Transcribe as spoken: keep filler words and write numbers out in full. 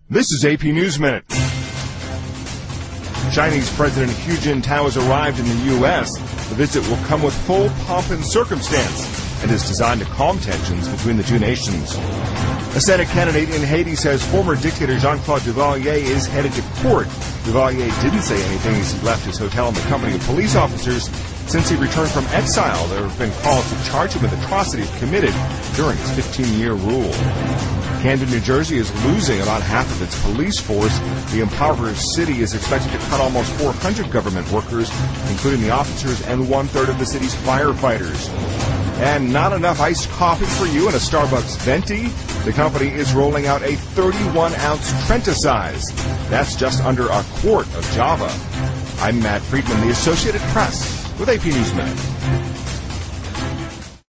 This is A P News Minute. Chinese President Hu Jintao has arrived in the U S The visit will come with full pomp and circumstance and is designed to calm tensions between the two nations. A Senate candidate in Haiti says former dictator Jean-Claude Duvalier is headed to court. Duvalier didn't say anything as he left his hotel in the company of police officers. Since he returned from exile, there have been calls to charge him with atrocities committed during his fifteen-year rule. Camden, New Jersey is losing about half of its police force. The impoverished city is expected to cut almost four hundred government workers, including the officers and one-third of the city's firefighters. And not enough iced coffee for you in a Starbucks venti? The company is rolling out a thirty-one ounce Trenta size. That's just under a quart of Java. I'm Matt Friedman, the Associated Press, with A P News Minute.